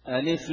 ألف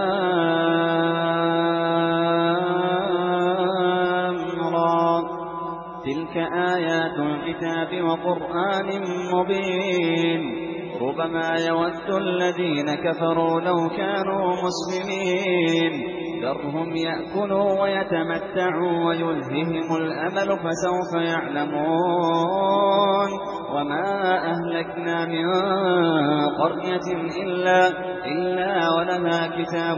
لام را تلك آيات الكتاب وقرآن مبين ربما يود الذين كفروا لو كانوا مسلمين ذرهم يأكلوا ويتمتعوا ويلههم الأمل فسوف يعلمون وما أهلكنا من قرية إلا ولها كتاب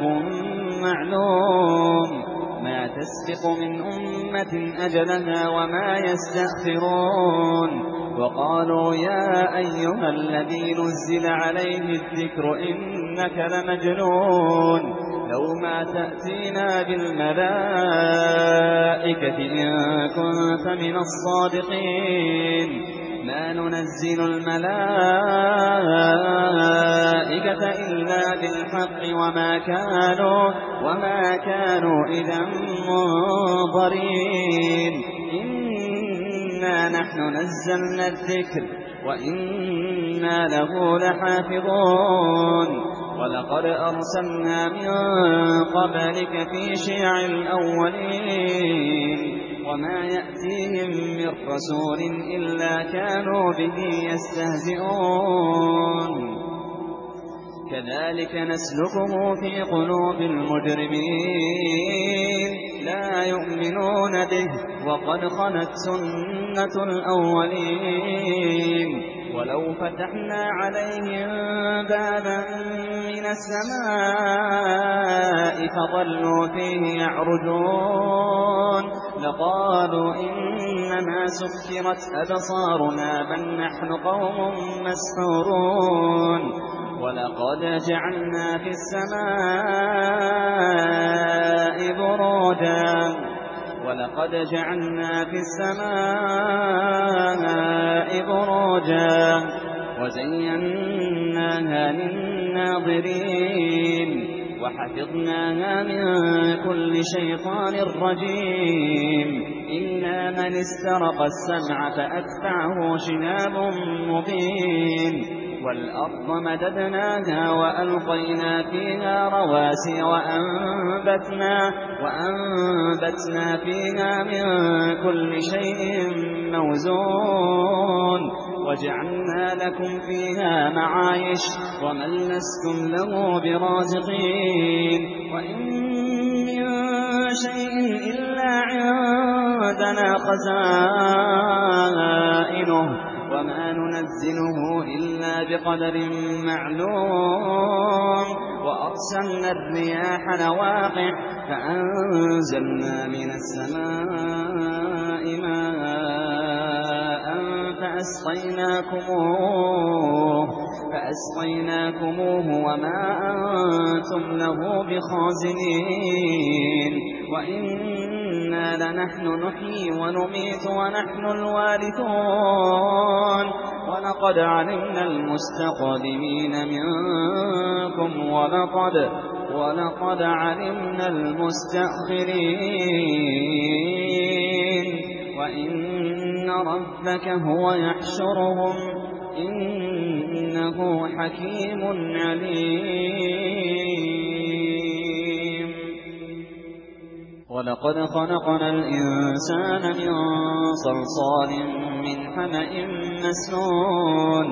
معلوم ما تسبق من أمة أجلها وما يستأخرون وقالوا يا أيها الذي نزل عليه الذكر إنك لمجنون لو ما تأتينا بالملائكة إن كنت من الصادقين ما ننزل الملائكة إلا بالحق وما كانوا إذا منظرين إنا نحن نزلنا الذكر وإنا له لحافظون ولقد أرسلنا من قبلك في شيع الأولين وما يأتيهم من رسول إلا كانوا به يستهزئون كذلك نسلكه في قلوب المجرمين لا يؤمنون به وقد خلت سنة الأولين ولو فتحنا عليهم بابا من السماء فظلوا فيه يعرجون لقالوا إنما سكرت أبصارنا بل نحن قوم مسحورون ولقد جعلنا في السماء بروجا وزيناها للناظرين وحفظناها من كل شيطان رجيم إلا من استرق السمع فأتبعه شهاب مبين والأرض مددناها وألقينا فيها رواسي وأنبتنا فيها من كل شيء موزون وجعلنا لكم فيها معايش ومن لستم له برازقين وإن من شيء إلا عندنا خزائنه وما ننزله إلا بقدر معلوم وأرسلنا الرياح لواقح فأنزلنا من السماء ماء فأسقيناكموه وما أنتم له بخازنين وإنا لنحن نحيي ونميت ونحن الوارثون ولقد علمنا المستقدمين منكم ولقد علمنا المستأخرين وإن ربك هو يحشرهم إنه حكيم عليم ولقد خلقنا الإنسان من صلصال من حمأ مسنون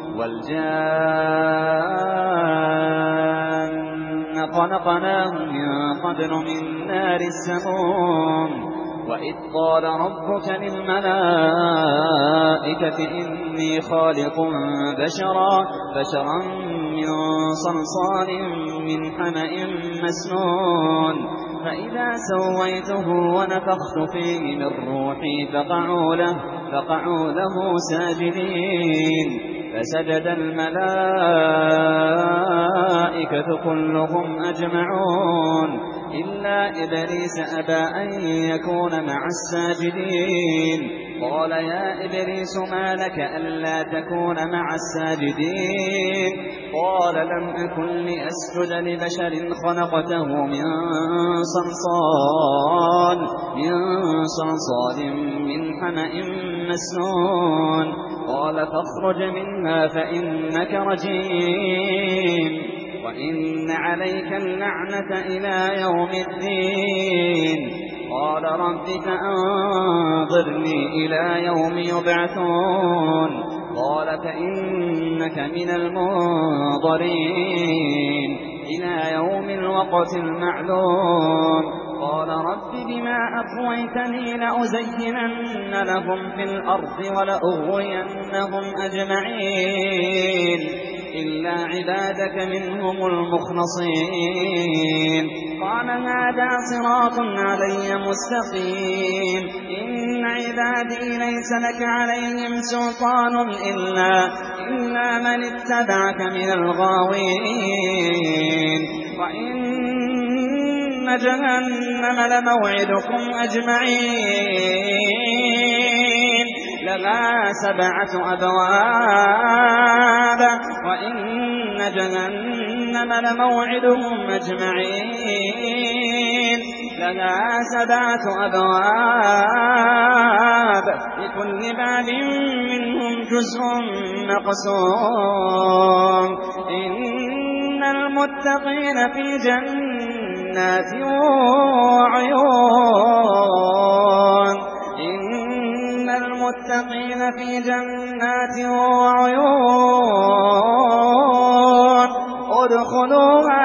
والجان خلقناه من قبل من نار السموم وإذ قال ربك للملائكة إني خالق بشرا من صلصال من حمأ مسنون فإذا سويته ونفخت فيه من روحي فقعوا له ساجدين فسجد الملائكة كلهم أجمعون إلا إبليس أبى أن يكون مع الساجدين قال يا إبليس ما لك ألا تكون مع الساجدين قال لم أكن لأسجد لبشر خلقته من صلصال من حمأ مسنون قال فاخرج منها فإنك رجيم وإن عليك اللعنة إلى يوم الدين. قال رب فأنظرني إلى يوم يبعثون. قال فإنك من المنظرين إلى يوم الوقت المعلوم. قال رب بما أغويتني لأزينن لهم في الأرض ولأغوينهم أجمعين إلا عبادك منهم المخلصين. قال هذا صراط علي مستقيم. إن عبادي ليس لك عليهم سلطان إلا من اتبعك من الغاوين. وإن جهنم لموعدكم أجمعين لها 7 أبواب. وإن جهنم لموعدهم أجمعين لها 7 أبواب لكل باب منهم جزء مقسوم. إن المتقين في جنات وعيون. إن المتقين في جنات وعيون ادخلوها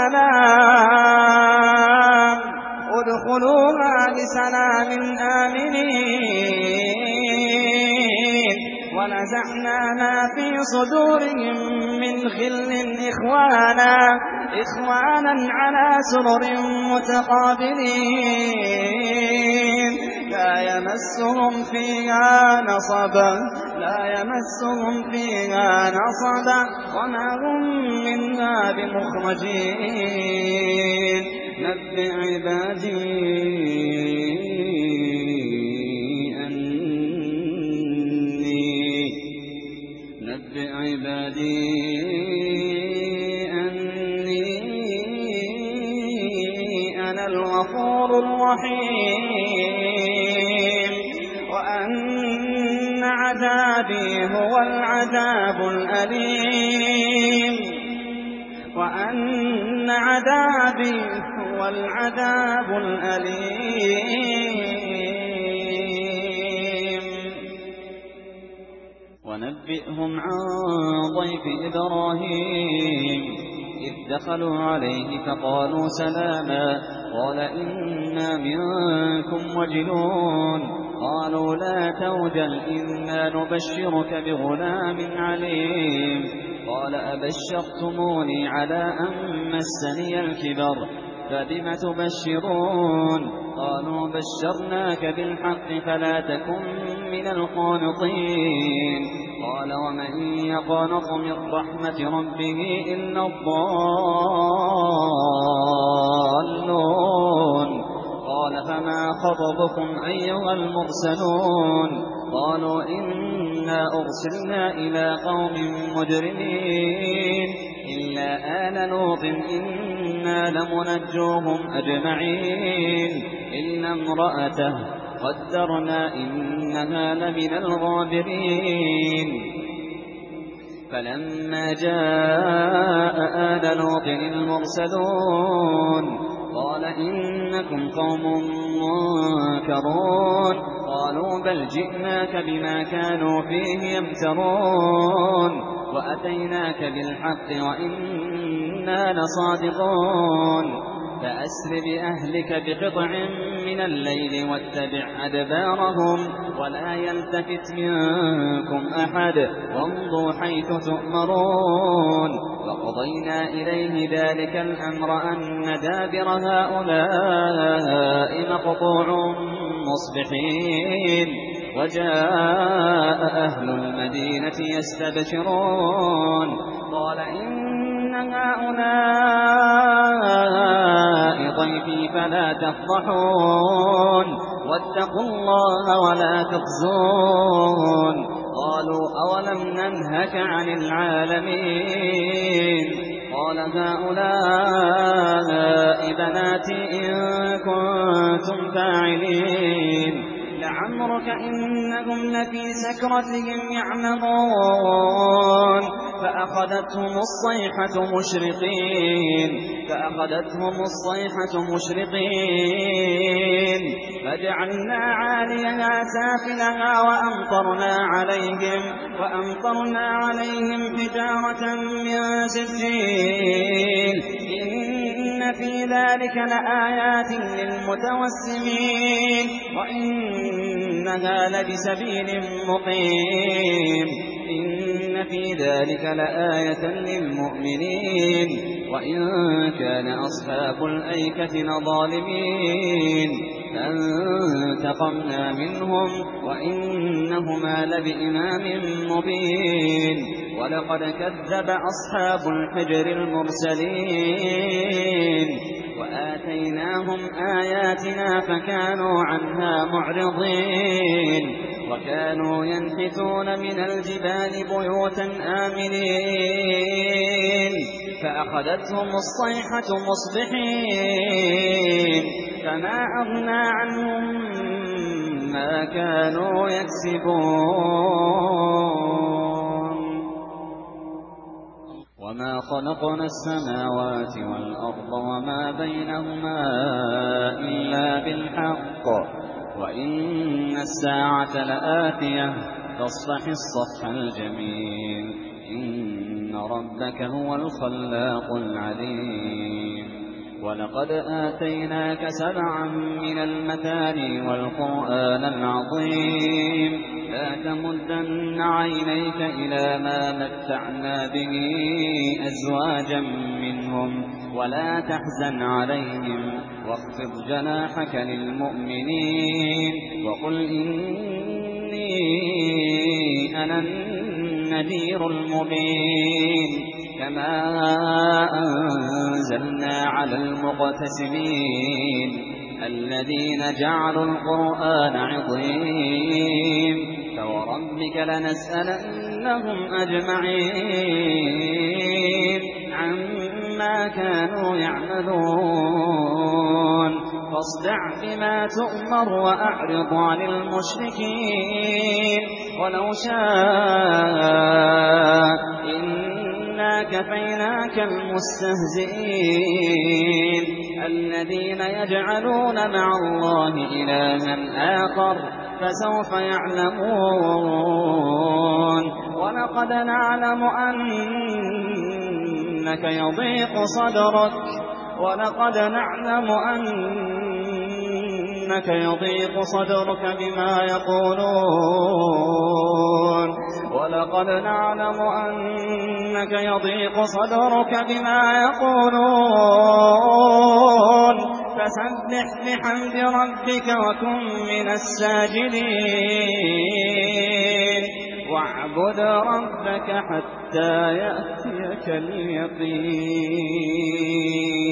بسلام آمنين. ونزعنا ما في صدورهم من غل إخوانا على سرر متقابلين لا يمسهم فيها نصب وما هم منها بمخرجين. نبئ عبادي أني أنا الغفور الرحيم وأن عذابي هو العذاب الأليم. ونبئهم عن ضيف إبراهيم إذ دخلوا عليه فقالوا سلاما قال إنا منكم وجلون. قالوا لا توجل إنا نبشرك بغلام عليم. قال أبشرتموني على أن مسني الكبر فبم تبشرون. قالوا بشرناك بالحق فلا تكن من القانطين. قال ومن يقنط من رحمة ربه إلا الضالون. قال فما خطبكم أيها المرسلون؟ قالوا إنا أرسلنا إلى قوم مجرمين إلا آل لوط إنا لمنجوهم أجمعين إلا امرأته قدرنا إنها لمن الغابرين. فلما جاء آل لوط المرسلون قال إنكم قوم منكرون. قالوا بل جئناك بما كانوا فيه يمترون وأتيناك بالحق وإنا لصادقون. فأسر بأهلك بقطع من الليل واتبع أدبارهم ولا يلتفت منكم أحد وامضوا حيث تؤمرون. وقضينا إليه ذلك الأمر أن دابر هؤلاء مقطوع مصبحين. وجاء أهل المدينة يستبشرون قال إن هؤلاء ضيفي فلا تفضحون واتقوا الله ولا تخزون. قالوا أولم ننهك عن العالمين؟ قال هؤلاء بناتي إن كنتم فاعلين. لعمرك إنهم لفي سكرتهم يعمهون فأخذتهم الصيحة مشرقين فجعلنا عاليها سافلها وأمطرنا عليهم حجارة من سجيل إن في ذلك لآيات للمتوسمين وإنها لبسبيل مقيم إن في ذلك لآية للمؤمنين وإن كان أصحاب الأيكة لظالمين فانتقمنا منهم وإنهما لبإمام مبين ولقد كذب أصحاب الحجر المرسلين وآتيناهم آياتنا فكانوا عنها معرضين وكانوا ينحتون من الجبال بيوتا آمنين فأخذتهم الصيحة مصبحين فما أغنى عنهم ما كانوا يكسبون وما خلقنا السماوات والأرض وما بينهما إلا بالحق وإن الساعة لآتية فاصفح الصفح الجميل إن ربك هو الخلاق العليم ولقد آتيناك 7 من المثاني والقرآن العظيم لا تمدن عينيك إلى ما متعنا به أزواجا منهم ولا تحزن عليهم واخفض جناحك للمؤمنين وقل إني أنا النذير المبين كما أنزلنا على المقتسمين الذين جعلوا القرآن عظيم فوربك لنسألنهم أجمعين عما كانوا يعملون فاصدع بما تؤمر وأعرض عن المشركين ولو شاء إنا كفيناك المستهزئين الذين يجعلون مع الله إلها آخر فسوف يعلمون ولقد نعلم أنك يضيق صدرك بما يقولون فسبح بحمد ربك وكن من الساجدين واعبد ربك حتى يأتيك اليقين